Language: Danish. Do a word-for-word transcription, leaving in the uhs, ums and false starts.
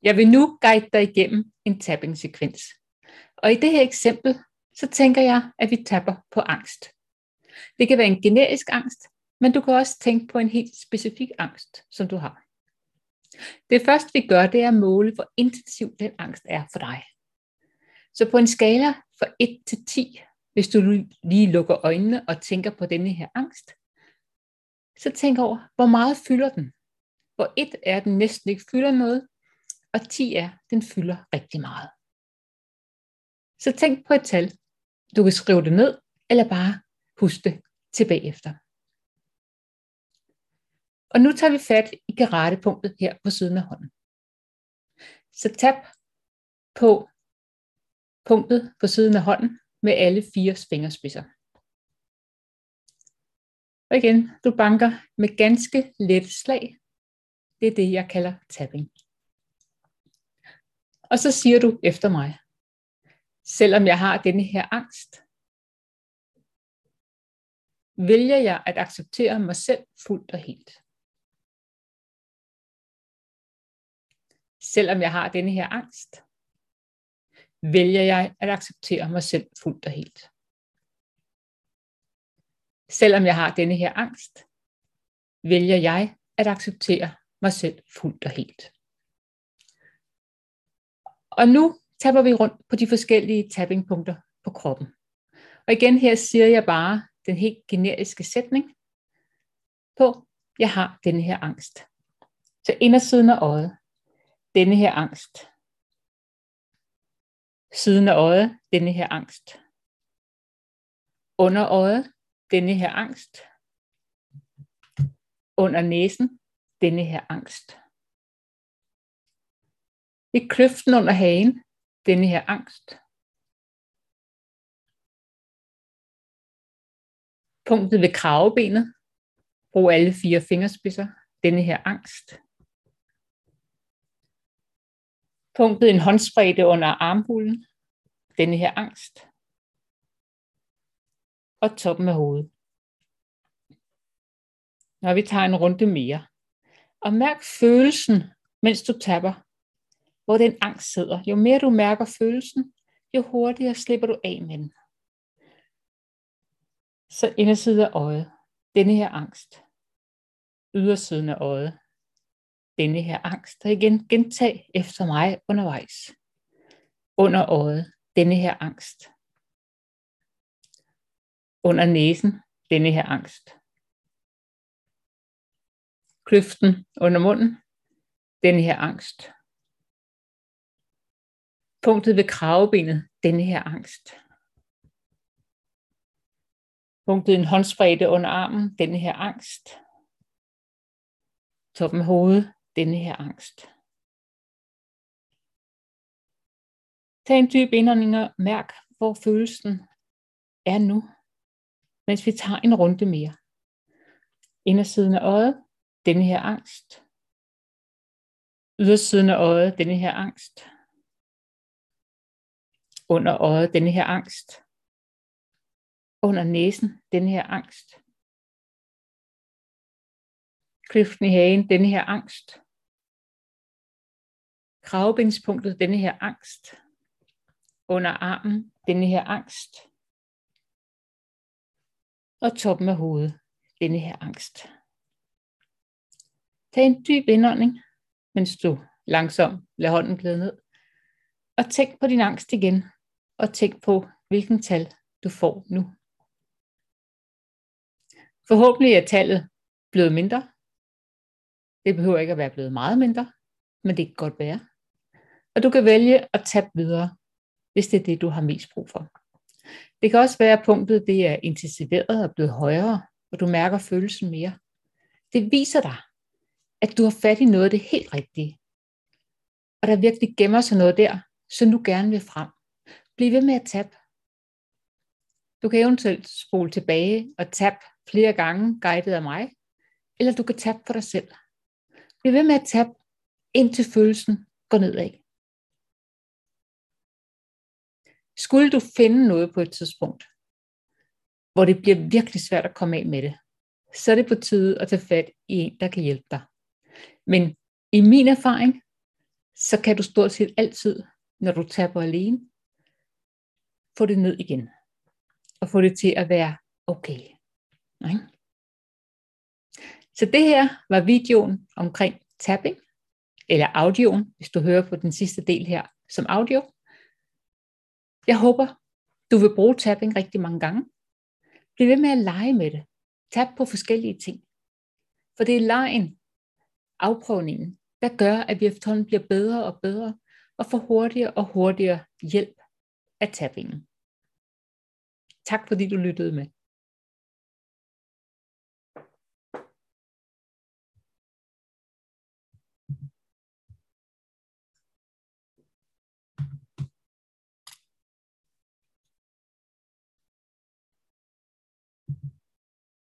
Jeg vil nu guide dig igennem en tapping-sekvens. Og i det her eksempel, så tænker jeg, at vi tapper på angst. Det kan være en generisk angst, men du kan også tænke på en helt specifik angst, som du har. Det første vi gør, det er at måle, hvor intensiv den angst er for dig. Så på en skala fra et til ti, hvis du lige lukker øjnene og tænker på denne her angst, så tænk over, hvor meget fylder den. Hvor et er, den næsten ikke fylder noget, og ti er, den fylder rigtig meget. Så tænk på et tal. Du kan skrive det ned, eller bare huske det til bagefter. Og nu tager vi fat i karatepunktet her på siden af hånden. Så tap på punktet på siden af hånden med alle fire fingerspidser. Og igen, du banker med ganske lette slag. Det er det, jeg kalder tapping. Og så siger du efter mig, selvom jeg har denne her angst, vælger jeg at acceptere mig selv fuldt og helt. Selvom jeg har denne her angst, vælger jeg at acceptere mig selv fuldt og helt. Selvom jeg har denne her angst, vælger jeg at acceptere mig selv fuldt og helt. Og nu tapper vi rundt på de forskellige tappingpunkter på kroppen. Og igen her siger jeg bare den helt generiske sætning på, jeg har denne her angst. Så indersiden af øjet, denne her angst. Siden af øjet, denne her angst. Under øjet, denne her angst. Under næsen, denne her angst. I kløften under hagen, denne her angst. Punktet ved kravebenet, brug alle fire fingerspidser, denne her angst. Punktet en håndspredte under armhulen, denne her angst. Og toppen af hovedet. Når vi tager en runde mere. Og mærk følelsen, mens du tapper, hvor den angst sidder. Jo mere du mærker følelsen, jo hurtigere slipper du af med den. Så indersiden af øjet, denne her angst. Ydersiden af øjet, denne her angst. Og igen, gentag efter mig undervejs. Under øjet, denne her angst. Under næsen, denne her angst. Kløften under munden, denne her angst. Punktet ved kravebenet, denne her angst. Punktet en håndspredte under armen, denne her angst. Toppen af hovedet, denne her angst. Tag en dyb indånding og mærk, hvor følelsen er nu, mens vi tager en runde mere. Indersiden af øjet, denne her angst. Ydersiden af øjet, denne her angst. Under øjet, denne her angst. Under næsen, denne her angst. Kløften i hagen, denne her angst. Kravebenspunktet, denne her angst. Under armen, denne her angst. Og toppen af hovedet, denne her angst. Tag en dyb indånding, mens du langsomt lader hånden glide ned. Og tænk på din angst igen. Og tænk på, hvilken tal du får nu. Forhåbentlig er tallet blevet mindre. Det behøver ikke at være blevet meget mindre, men det kan godt være. Og du kan vælge at tappe videre, hvis det er det, du har mest brug for. Det kan også være, at punktet det er intensiveret og blevet højere, og du mærker følelsen mere. Det viser dig, at du har fat i noget af det helt rigtige. Og der virkelig gemmer sig noget der, som du gerne vil frem. Bliv ved med at tappe. Du kan eventuelt spole tilbage og tappe flere gange, guidet af mig, eller du kan tappe for dig selv. Bliv ved med at tappe, indtil følelsen går nedad. Skulle du finde noget på et tidspunkt, hvor det bliver virkelig svært at komme af med det, så er det på tide at tage fat i en, der kan hjælpe dig. Men i min erfaring, så kan du stort set altid, når du tapper alene, få det ned igen. Og få det til at være okay. Okay. Så det her var videoen omkring tapping, eller audioen, hvis du hører på den sidste del her som audio. Jeg håber, du vil bruge tapping rigtig mange gange. Bliv ved med at lege med det. Tap på forskellige ting. For det er legen, afprøvningen, der gør, at vi efterhånden bliver bedre og bedre, og får hurtigere og hurtigere hjælp af tappingen. Tak fordi du lyttede med.